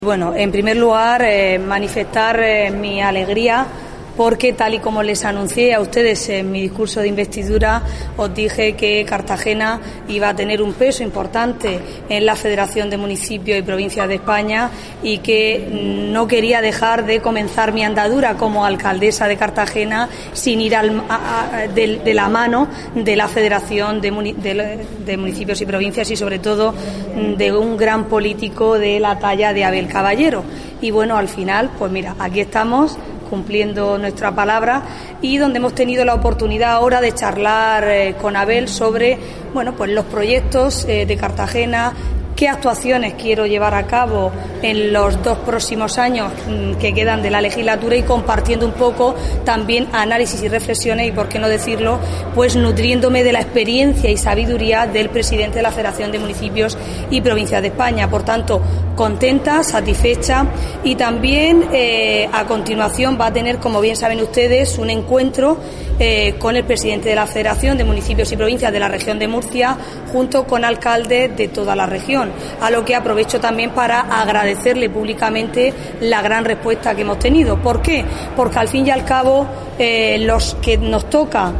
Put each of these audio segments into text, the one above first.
Bueno, en primer lugar, manifestar mi alegría porque, tal y como les anuncié a ustedes en mi discurso de investidura, os dije que Cartagena iba a tener un peso importante en la Federación de Municipios y Provincias de España y que no quería dejar de comenzar mi andadura como alcaldesa de Cartagena sin ir de la mano de la Federación de Municipios y Provincias y, sobre todo, de un gran político de la talla de Abel Caballero. Y bueno, al final, pues mira, aquí estamos cumpliendo nuestra palabra y donde hemos tenido la oportunidad ahora de charlar con Abel sobre, bueno, pues los proyectos de Cartagena, qué actuaciones quiero llevar a cabo en los 2 próximos años que quedan de la legislatura y compartiendo un poco también análisis y reflexiones y, por qué no decirlo, pues nutriéndome de la experiencia y sabiduría del presidente de la Federación de Municipios y Provincias de España. Por tanto, contenta, satisfecha y también a continuación va a tener, como bien saben ustedes, un encuentro con el presidente de la Federación de Municipios y Provincias de la región de Murcia junto con alcaldes de toda la región, a lo que aprovecho también para agradecerle públicamente la gran respuesta que hemos tenido. ¿Por qué? Porque al fin y al cabo los que nos toca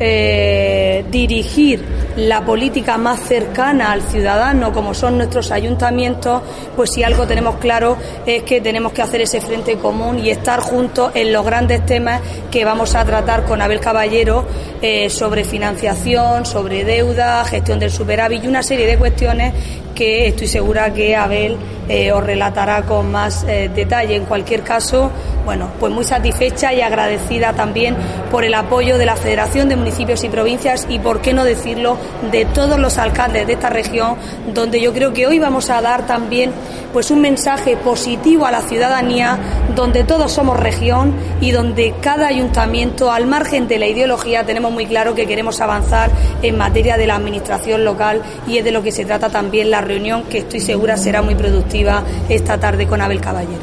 dirigir la política más cercana al ciudadano, como son nuestros ayuntamientos, pues si algo tenemos claro es que tenemos que hacer ese frente común y estar juntos en los grandes temas que vamos a tratar con Abel Caballero sobre financiación, sobre deuda, gestión del superávit y una serie de cuestiones que estoy segura que Abel os relatará con más detalle. En cualquier caso, bueno, pues muy satisfecha y agradecida también por el apoyo de la Federación de Municipios y Provincias y, por qué no decirlo, de todos los alcaldes de esta región, donde yo creo que hoy vamos a dar también pues un mensaje positivo a la ciudadanía, donde todos somos región y donde cada ayuntamiento, al margen de la ideología, tenemos muy claro que queremos avanzar en materia de la administración local, y es de lo que se trata también la reunión, que estoy segura será muy productiva esta tarde con Abel Caballero.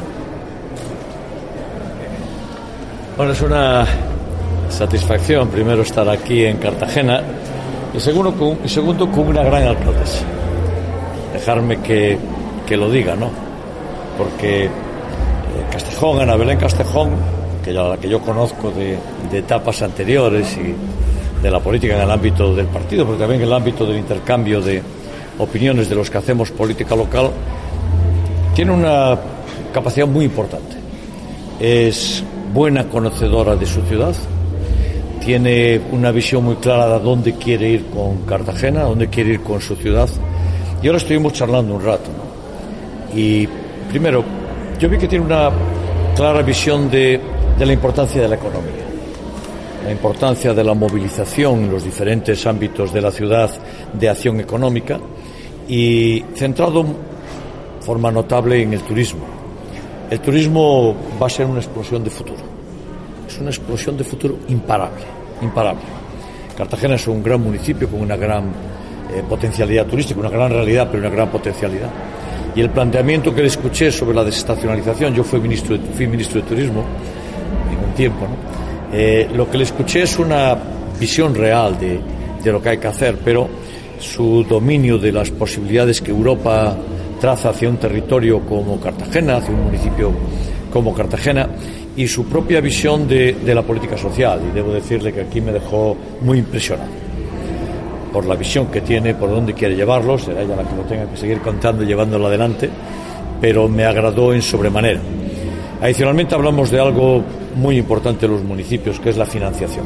Bueno, es una satisfacción primero estar aquí en Cartagena y segundo con una gran alcaldesa. Dejarme que lo diga, ¿no? Porque Castejón, Ana Belén Castejón, la que yo conozco de etapas anteriores y de la política en el ámbito del partido, pero también en el ámbito del intercambio de opiniones de los que hacemos política local, tiene una capacidad muy importante. Es buena conocedora de su ciudad, tiene una visión muy clara de dónde quiere ir con Cartagena, dónde quiere ir con su ciudad. Y ahora estuvimos charlando un rato, ¿no? Y primero, yo vi que tiene una clara visión de la importancia de la economía, la importancia de la movilización en los diferentes ámbitos de la ciudad de acción económica y centrado de forma notable en el turismo. El turismo va a ser una explosión de futuro. Es una explosión de futuro imparable. Cartagena es un gran municipio con una gran potencialidad turística, una gran realidad, pero una gran potencialidad. Y el planteamiento que le escuché sobre la desestacionalización, yo fui ministro de Turismo en un tiempo, ¿no? Lo que le escuché es una visión real de lo que hay que hacer, pero su dominio de las posibilidades que Europa traza hacia un territorio como Cartagena, hacia un municipio como Cartagena, y su propia visión de la política social. Y debo decirle que aquí me dejó muy impresionado por la visión que tiene, por dónde quiere llevarlo. Será ella la que lo tenga que seguir contando y llevándolo adelante, pero me agradó en sobremanera. Adicionalmente hablamos de algo muy importante en los municipios, que es la financiación.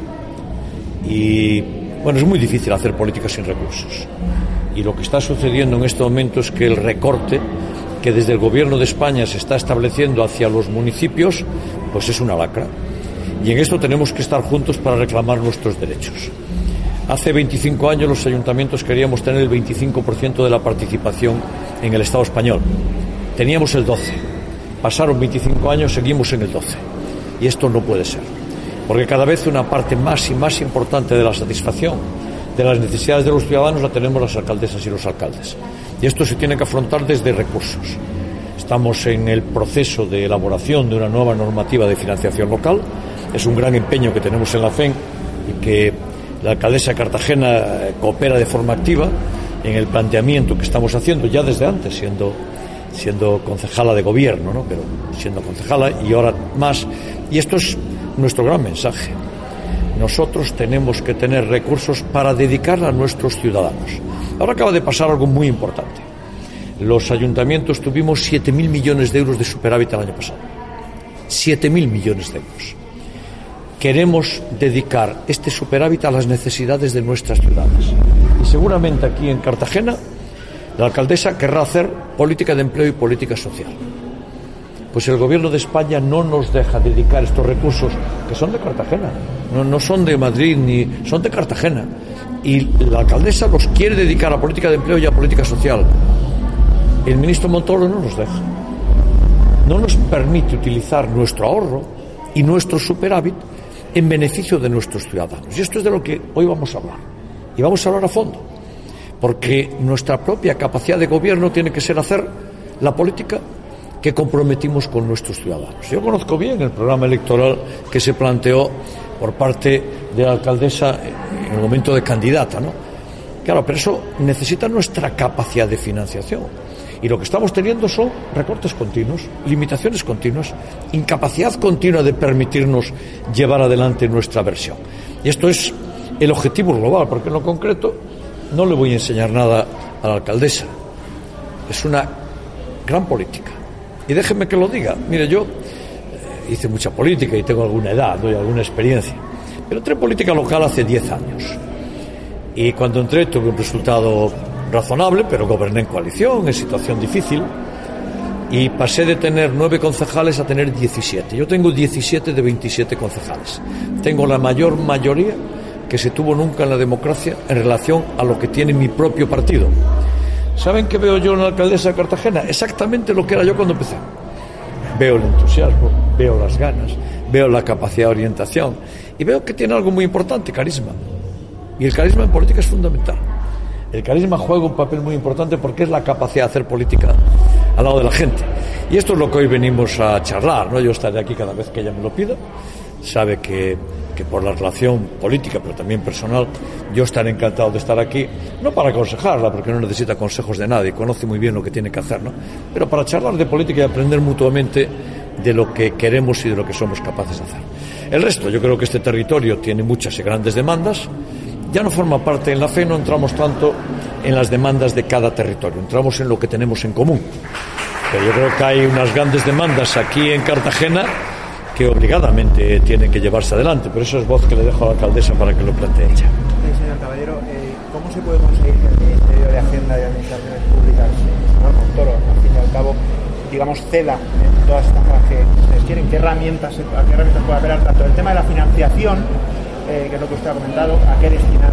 Y bueno, es muy difícil hacer políticas sin recursos. Y lo que está sucediendo en este momento es que el recorte que desde el Gobierno de España se está estableciendo hacia los municipios, pues es una lacra. Y en esto tenemos que estar juntos para reclamar nuestros derechos. Hace 25 años los ayuntamientos queríamos tener el 25% de la participación en el Estado español. Teníamos el 12%. Pasaron 25 años, seguimos en el 12%. Y esto no puede ser. Porque cada vez una parte más y más importante de la satisfacción de las necesidades de los ciudadanos la tenemos las alcaldesas y los alcaldes. Y esto se tiene que afrontar desde recursos. Estamos en el proceso de elaboración de una nueva normativa de financiación local. Es un gran empeño que tenemos en la FEN y que la alcaldesa de Cartagena coopera de forma activa en el planteamiento que estamos haciendo ya desde antes, siendo concejala de gobierno, ¿no? Pero siendo concejala y ahora más. Y esto es nuestro gran mensaje. Nosotros tenemos que tener recursos para dedicar a nuestros ciudadanos. Ahora acaba de pasar algo muy importante. Los ayuntamientos tuvimos 7.000 millones de euros de superávit el año pasado. 7.000 millones de euros. Queremos dedicar este superávit a las necesidades de nuestras ciudadanas. Y seguramente aquí en Cartagena la alcaldesa querrá hacer política de empleo y política social. Pues el Gobierno de España no nos deja dedicar estos recursos, que son de Cartagena, no son de Madrid, ni son de Cartagena. Y la alcaldesa los quiere dedicar a política de empleo y a política social. El ministro Montoro no nos deja. No nos permite utilizar nuestro ahorro y nuestro superávit en beneficio de nuestros ciudadanos. Y esto es de lo que hoy vamos a hablar. Y vamos a hablar a fondo. Porque nuestra propia capacidad de gobierno tiene que ser hacer la política que comprometimos con nuestros ciudadanos. Yo conozco bien el programa electoral que se planteó por parte de la alcaldesa en el momento de candidata, ¿no? Claro, pero eso necesita nuestra capacidad de financiación. Y lo que estamos teniendo son recortes continuos, limitaciones continuas, incapacidad continua de permitirnos llevar adelante nuestra versión. Y esto es el objetivo global, porque en lo concreto no le voy a enseñar nada a la alcaldesa. Es una gran política. Y déjenme que lo diga. Mire, yo hice mucha política y tengo alguna edad, ¿no? Y alguna experiencia. Pero entré en política local hace 10 años. Y cuando entré tuve un resultado razonable, pero goberné en coalición, en situación difícil. Y pasé de tener 9 concejales a tener 17. Yo tengo 17 de 27 concejales. Tengo la mayor mayoría que se tuvo nunca en la democracia en relación a lo que tiene mi propio partido. ¿Saben qué veo yo en la alcaldesa de Cartagena? Exactamente lo que era yo cuando empecé. Veo el entusiasmo, veo las ganas, veo la capacidad de orientación y veo que tiene algo muy importante, carisma. Y el carisma en política es fundamental. El carisma juega un papel muy importante porque es la capacidad de hacer política al lado de la gente. Y esto es lo que hoy venimos a charlar, ¿no? Yo estaré aquí cada vez que ella me lo pida. Sabe que por la relación política, pero también personal, yo estaré encantado de estar aquí, no para aconsejarla, porque no necesita consejos de nadie, conoce muy bien lo que tiene que hacer, ¿no? Pero para charlar de política y aprender mutuamente de lo que queremos y de lo que somos capaces de hacer. El resto, yo creo que este territorio tiene muchas y grandes demandas, ya no forma parte en la FE, no entramos tanto en las demandas de cada territorio, entramos en lo que tenemos en común. Pero yo creo que hay unas grandes demandas aquí en Cartagena que obligadamente tienen que llevarse adelante, pero eso es voz que le dejo a la alcaldesa para que lo plantee ella. Señor Caballero, ¿cómo se puede conseguir que el Ministerio de Hacienda y Administraciones Públicas, señor Montoro, al fin y al cabo, digamos, ceda en todas estas cosas que ustedes quieren? ¿A qué herramientas puede apelar tanto? El tema de la financiación, que es lo que usted ha comentado, ¿a qué destinar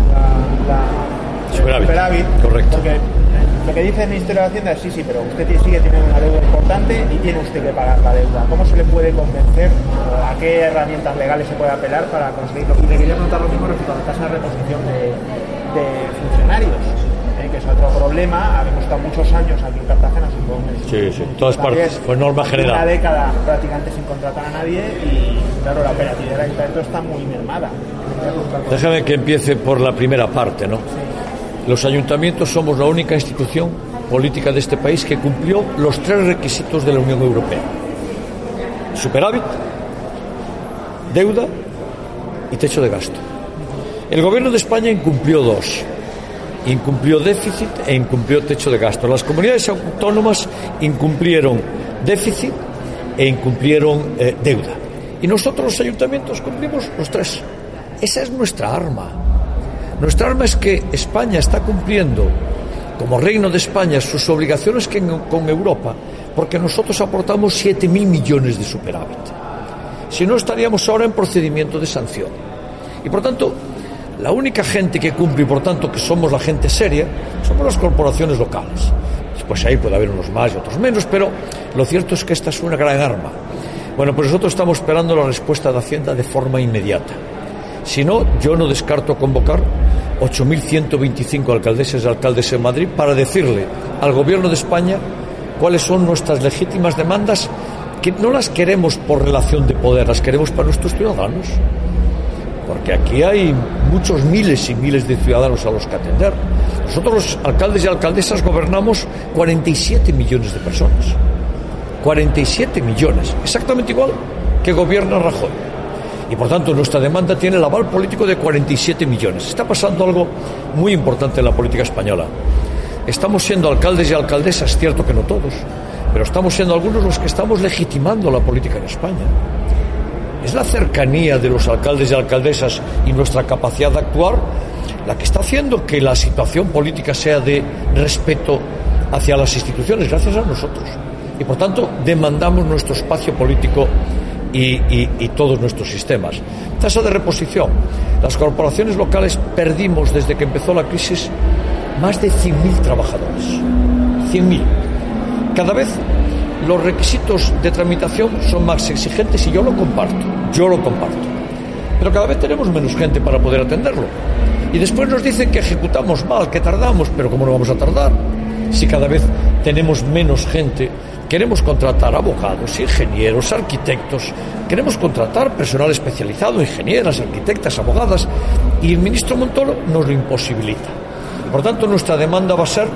el superávit? Correcto. Porque lo que dice el Ministerio de Hacienda es sí, pero usted sigue teniendo una deuda importante y tiene usted que pagar la deuda. ¿Cómo se le puede convencer? ¿A qué herramientas legales se puede apelar para conseguirlo? Y le quería preguntar lo mismo respecto a la tasa de reposición de funcionarios, que es otro problema. Habíamos estado muchos años aquí en Cartagena, supongo. Sí, en todas partes, por norma general. Una década prácticamente sin contratar a nadie y, claro, la operatividad del ayuntamiento está muy mermada. Déjame que empiece por la primera parte, ¿no? Sí. Los ayuntamientos somos la única institución política de este país que cumplió los 3 requisitos de la Unión Europea: superávit, deuda y techo de gasto. El Gobierno de España incumplió 2. Incumplió déficit e incumplió techo de gasto. Las comunidades autónomas incumplieron déficit e incumplieron deuda. Y nosotros, los ayuntamientos, cumplimos los 3. Esa es nuestra arma. Nuestra arma es que España está cumpliendo, como Reino de España, sus obligaciones con Europa, porque nosotros aportamos 7.000 millones de superávit. Si no, estaríamos ahora en procedimiento de sanción. Y, por tanto, la única gente que cumple, y por tanto que somos la gente seria, somos las corporaciones locales. Después ahí puede haber unos más y otros menos, pero lo cierto es que esta es una gran arma. Bueno, pues nosotros estamos esperando la respuesta de Hacienda de forma inmediata. Si no, yo no descarto convocar 8.125 alcaldesas y alcaldes en Madrid para decirle al Gobierno de España cuáles son nuestras legítimas demandas, que no las queremos por relación de poder, las queremos para nuestros ciudadanos. porque aquí hay muchos miles y miles de ciudadanos a los que atender. Nosotros los alcaldes y alcaldesas gobernamos 47 millones de personas. 47 millones, exactamente igual que gobierna Rajoy. Y por tanto nuestra demanda tiene el aval político de 47 millones. Está pasando algo muy importante en la política española. Estamos siendo alcaldes y alcaldesas, cierto que no todos, pero estamos siendo algunos los que estamos legitimando la política en España. Es la cercanía de los alcaldes y alcaldesas y nuestra capacidad de actuar la que está haciendo que la situación política sea de respeto hacia las instituciones, gracias a nosotros. Y por tanto demandamos nuestro espacio político y todos nuestros sistemas. Tasa de reposición. Las corporaciones locales perdimos desde que empezó la crisis más de 100.000 trabajadores. 100.000. Cada vez los requisitos de tramitación son más exigentes y yo lo comparto. Pero cada vez tenemos menos gente para poder atenderlo. Y después nos dicen que ejecutamos mal, que tardamos, pero ¿cómo no vamos a tardar? Si cada vez tenemos menos gente. Queremos contratar abogados, ingenieros, arquitectos, queremos contratar personal especializado, ingenieras, arquitectas, abogadas, y el ministro Montoro nos lo imposibilita. Por tanto, nuestra demanda va a ser: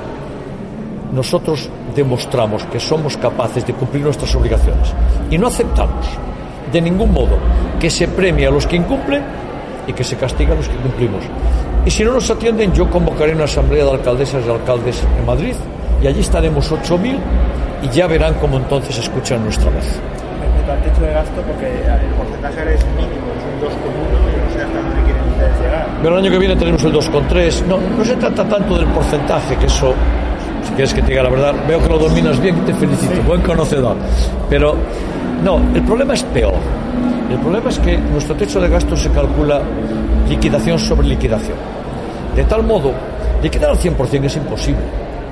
nosotros demostramos que somos capaces de cumplir nuestras obligaciones y no aceptamos de ningún modo que se premie a los que incumplen y que se castiga a los que cumplimos. Y si no nos atienden, yo convocaré una asamblea de alcaldesas y alcaldes en Madrid y allí estaremos 8.000 y ya verán cómo entonces escuchan nuestra voz. Respecto al techo de gasto, porque el porcentaje ahora es mínimo, es un 2,1, y no sé hasta dónde quieren ustedes llegar. Pero el año que viene tenemos el 2,3. No se trata tanto del porcentaje, que eso, si quieres que te diga la verdad, veo que lo dominas bien y te felicito, sí. Buen conocedor. Pero no, el problema es peor. El problema es que nuestro techo de gasto se calcula liquidación sobre liquidación. De tal modo, liquidar al 100% es imposible.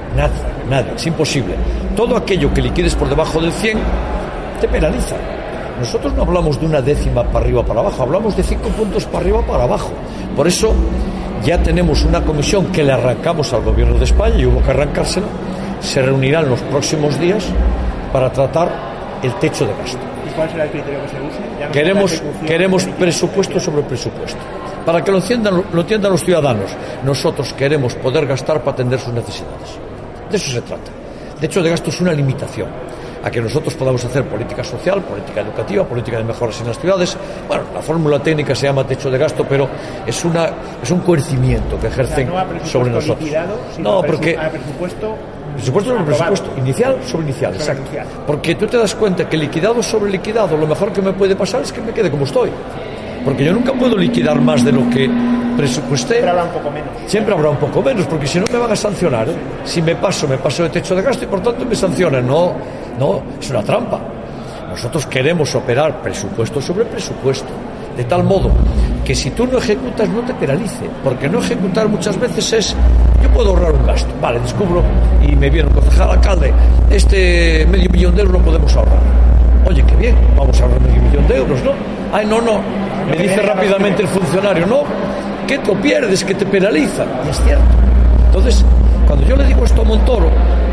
Nada, es imposible. Todo aquello que liquides por debajo del 100 te penaliza. Nosotros no hablamos de una décima para arriba o para abajo, hablamos de 5 puntos para arriba o para abajo. Por eso ya tenemos una comisión que le arrancamos al Gobierno de España y hubo que arrancársela. Se reunirá en los próximos días para tratar el techo de gasto. ¿Y cuál será el criterio que se use? Queremos presupuesto sobre presupuesto. Para que lo entiendan los ciudadanos, nosotros queremos poder gastar para atender sus necesidades. De eso se trata. Techo de gasto es una limitación a que nosotros podamos hacer política social, política educativa, política de mejoras en las ciudades. Bueno, la fórmula técnica se llama techo de gasto, pero es un coercimiento que ejercen sobre nosotros. No, porque presupuesto sobre presupuesto, inicial sobre inicial, exacto. Porque tú te das cuenta que liquidado sobre liquidado, lo mejor que me puede pasar es que me quede como estoy. Porque yo nunca puedo liquidar más de lo que presupuesté. Siempre habrá un poco menos. Siempre habrá un poco menos, porque si no me van a sancionar. Si me paso de techo de gasto y por tanto me sancionan. No, es una trampa. Nosotros queremos operar presupuesto sobre presupuesto, de tal modo que si tú no ejecutas no te penalice, porque no ejecutar muchas veces es: yo puedo ahorrar un gasto, vale, descubro y me viene un concejal, alcalde, este $500.000 no podemos ahorrar. Oye, qué bien, vamos a ahorrar $500.000, ¿no? Ay, no, me dice rápidamente el funcionario, no, que tú pierdes, que te penaliza. Y es cierto. Entonces, cuando yo le digo esto a Montoro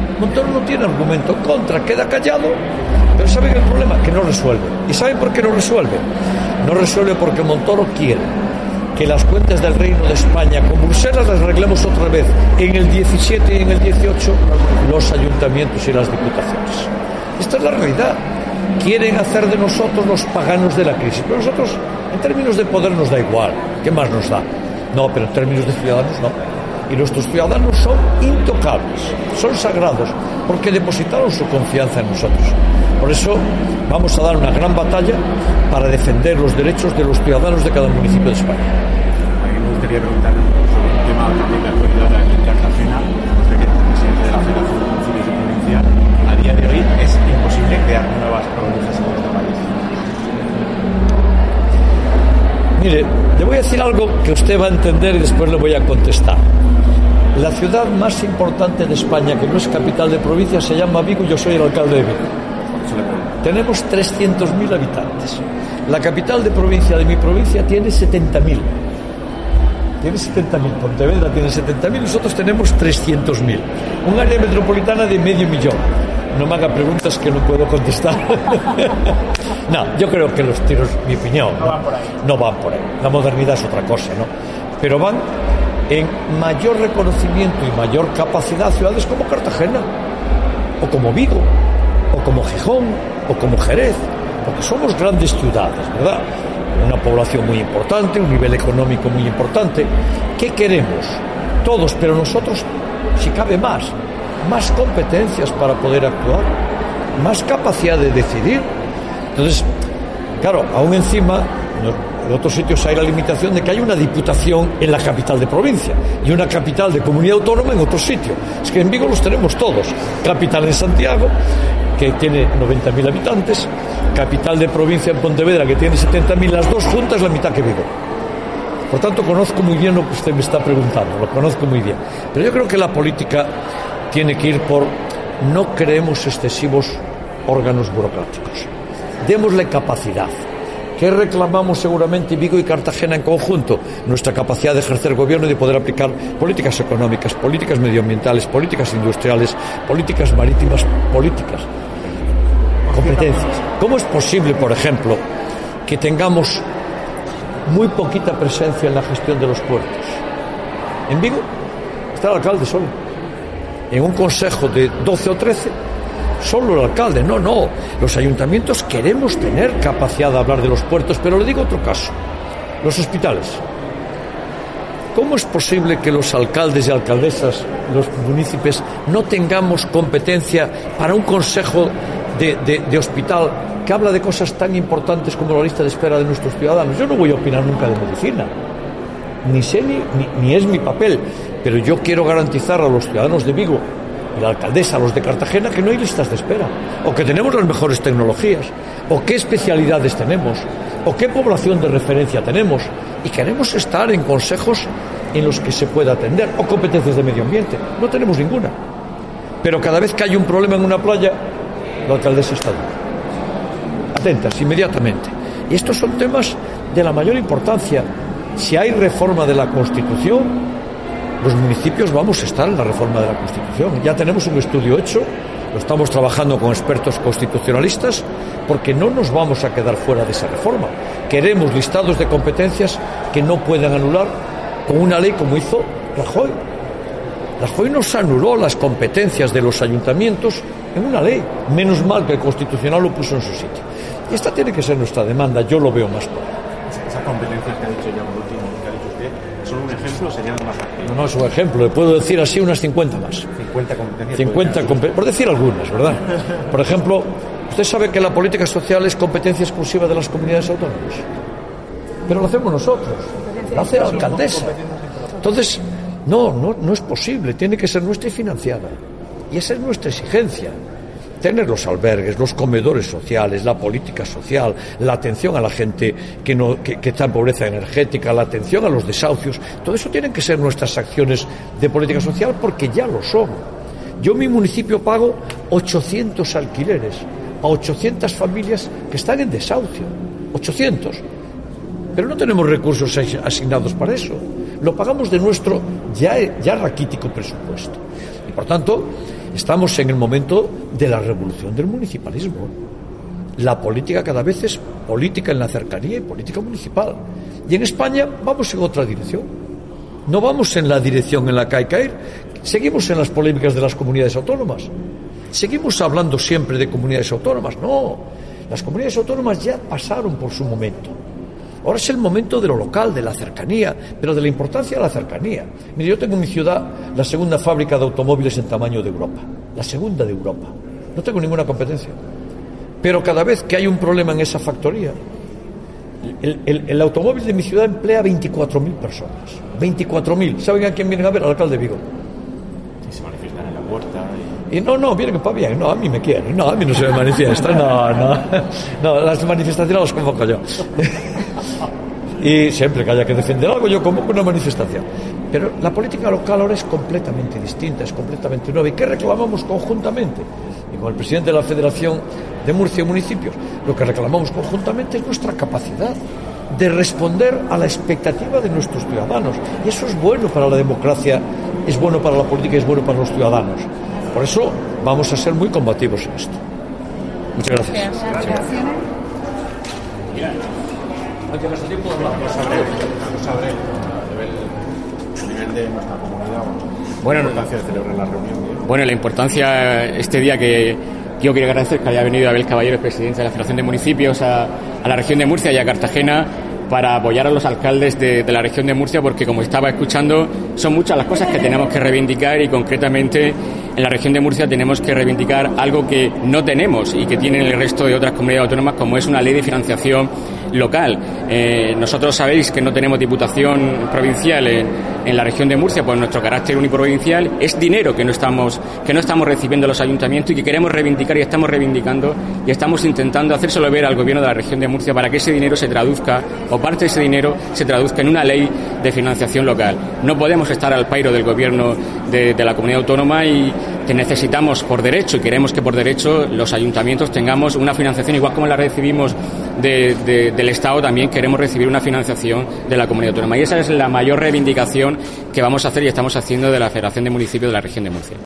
no tiene argumento en contra, queda callado, pero ¿saben el problema? Que no resuelve. ¿Y saben por qué no resuelve? No resuelve porque Montoro quiere que las cuentas del Reino de España con Bruselas las arreglemos otra vez en el 17 y en el 18 los ayuntamientos y las diputaciones. Esta es la realidad. Quieren hacer de nosotros los paganos de la crisis, pero nosotros en términos de poder nos da igual. ¿Qué más nos da? No, pero en términos de ciudadanos no. Y nuestros ciudadanos son intocables, son sagrados, porque depositaron su confianza en nosotros. Por eso vamos a dar una gran batalla para defender los derechos de los ciudadanos de cada municipio de España. A mí me gustaría preguntarle sobre el tema también de actualidad aquí en Cartagena. Usted, que es presidente de la Federación de Municipios de Provincia, a día de hoy es imposible crear nuevas provincias en este país. Mire, le voy a decir algo que usted va a entender y después le voy a contestar. La ciudad más importante de España, que no es capital de provincia, se llama Vigo y yo soy el alcalde de Vigo. Tenemos 300.000 habitantes. La capital de provincia de mi provincia tiene 70.000. Pontevedra tiene 70.000, nosotros tenemos 300.000. Un área metropolitana de 500.000. no me haga preguntas que no puedo contestar. No, yo creo que los tiros, mi opinión, no van por ahí. La modernidad es otra cosa, ¿no? Pero van en mayor reconocimiento y mayor capacidad ciudades como Cartagena, o como Vigo, o como Gijón, o como Jerez, porque somos grandes ciudades, ¿verdad? Una población muy importante, un nivel económico muy importante. ¿Qué queremos? Todos, pero nosotros, si cabe más competencias para poder actuar, más capacidad de decidir. Entonces, claro, aún encima, en otros sitios hay la limitación de que hay una diputación en la capital de provincia y una capital de comunidad autónoma en otro sitio. Es que en Vigo los tenemos todos. Capital en Santiago, que tiene 90.000 habitantes, capital de provincia en Pontevedra, que tiene 70.000, las dos juntas la mitad que Vigo. Por tanto, conozco muy bien lo que usted me está preguntando, lo conozco muy bien. Pero yo creo que la política tiene que ir por no creemos excesivos órganos burocráticos. Démosle capacidad. ¿Qué reclamamos seguramente Vigo y Cartagena en conjunto? Nuestra capacidad de ejercer gobierno y de poder aplicar políticas económicas, políticas medioambientales, políticas industriales, políticas marítimas, políticas, competencias. ¿Cómo es posible, por ejemplo, que tengamos muy poquita presencia en la gestión de los puertos? En Vigo está el alcalde solo. En un consejo de 12 o 13, solo el alcalde. No. Los ayuntamientos queremos tener capacidad de hablar de los puertos, pero le digo otro caso. Los hospitales. ¿Cómo es posible que los alcaldes y alcaldesas, los municipios, no tengamos competencia para un consejo de hospital que habla de cosas tan importantes como la lista de espera de nuestros ciudadanos? Yo no voy a opinar nunca de medicina. Ni sé ni es mi papel, pero yo quiero garantizar a los ciudadanos de Vigo y la alcaldesa, a los de Cartagena, que no hay listas de espera, o que tenemos las mejores tecnologías, o qué especialidades tenemos, o qué población de referencia tenemos, y queremos estar en consejos en los que se pueda atender, o competencias de medio ambiente. No tenemos ninguna, pero cada vez que hay un problema en una playa, la alcaldesa está atentas inmediatamente. Y estos son temas de la mayor importancia. Si hay reforma de la Constitución, los municipios vamos a estar en la reforma de la Constitución. Ya tenemos un estudio hecho, lo estamos trabajando con expertos constitucionalistas, porque no nos vamos a quedar fuera de esa reforma. Queremos listados de competencias que no puedan anular con una ley como hizo Rajoy. Rajoy nos anuló las competencias de los ayuntamientos en una ley. Menos mal que el Constitucional lo puso en su sitio. Y esta tiene que ser nuestra demanda, yo lo veo más claro. Esas competencias que ha dicho ya por último, que ha dicho usted, ¿son un ejemplo o serían más activas? No es un ejemplo, le puedo decir así unas 50 más. 50 competencias. 50 por decir algunas, ¿verdad? Por ejemplo, usted sabe que la política social es competencia exclusiva de las comunidades autónomas. Pero lo hacemos nosotros, lo hace la alcaldesa. Entonces, no es posible, tiene que ser nuestra y financiada. Y esa es nuestra exigencia. Tener los albergues, los comedores sociales, la política social, la atención a la gente que está en pobreza energética, la atención a los desahucios, todo eso tienen que ser nuestras acciones de política social, porque ya lo son. Yo en mi municipio pago 800 alquileres a 800 familias que están en desahucio. 800. Pero no tenemos recursos asignados para eso. Lo pagamos de nuestro ya raquítico presupuesto. Y por tanto, estamos en el momento de la revolución del municipalismo. La política cada vez es política en la cercanía y política municipal. Y en España vamos en otra dirección. No vamos en la dirección en la que hay que ir. Seguimos en las polémicas de las comunidades autónomas. Seguimos hablando siempre de comunidades autónomas. No, las comunidades autónomas ya pasaron por su momento. Ahora es el momento de lo local, de la cercanía, pero de la importancia de la cercanía. Mire, yo tengo en mi ciudad la segunda fábrica de automóviles en tamaño de Europa. La segunda de Europa. No tengo ninguna competencia. Pero cada vez que hay un problema en esa factoría, el automóvil de mi ciudad emplea 24.000 personas. 24.000. ¿Saben a quién vienen a ver? Al alcalde de Vigo. Y se manifiestan en la puerta. Y no, vienen para bien. No, a mí me quieren. No, a mí no se me manifiestan. No, las manifestaciones las convoco yo. Y siempre que haya que defender algo, yo convoco una manifestación. Pero la política local ahora es completamente distinta, es completamente nueva. ¿Y qué reclamamos conjuntamente? Y con el presidente de la Federación de Murcia y Municipios, lo que reclamamos conjuntamente es nuestra capacidad de responder a la expectativa de nuestros ciudadanos. Y eso es bueno para la democracia, es bueno para la política, es bueno para los ciudadanos. Por eso vamos a ser muy combativos en esto. Muchas gracias. Aunque nuestro tiempo sabré a nivel de nuestra comunidad. Bueno, la importancia de celebrar la reunión. Bueno, la importancia este día que yo quiero agradecer que haya venido Abel Caballero, presidente de la Federación de Municipios, a la región de Murcia y a Cartagena para apoyar a los alcaldes de la región de Murcia, porque como estaba escuchando, son muchas las cosas que tenemos que reivindicar y concretamente en la región de Murcia tenemos que reivindicar algo que no tenemos y que tienen el resto de otras comunidades autónomas, como es una ley de financiación local. Nosotros sabéis que no tenemos diputación provincial en la región de Murcia por nuestro carácter uniprovincial. Es dinero que no estamos recibiendo los ayuntamientos y que queremos reivindicar y estamos reivindicando y estamos intentando hacérselo ver al gobierno de la región de Murcia para que ese dinero se traduzca, o parte de ese dinero se traduzca en una ley de financiación local. No podemos estar al pairo del gobierno de la comunidad autónoma y que necesitamos por derecho y queremos que por derecho los ayuntamientos tengamos una financiación igual como la recibimos del Estado, también queremos recibir una financiación de la comunidad autónoma y esa es la mayor reivindicación que vamos a hacer y estamos haciendo de la Federación de Municipios de la región de Murcia.